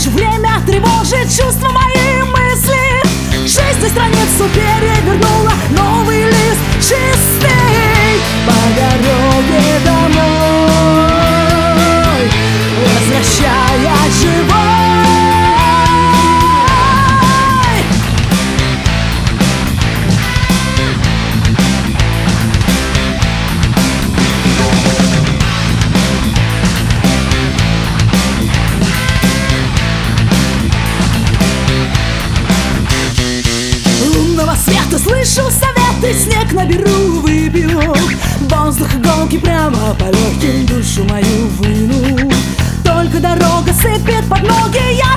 же время тревожит чувства мои мысли. Жизнь на страницу перевернула, новый лист чистый. По дороге домой, возвращая живой. Лунного света слышу советы, снег наберу, выпью. Воздух иголки прямо по легким, душу мою выну. Только дорога сыпет под ноги, я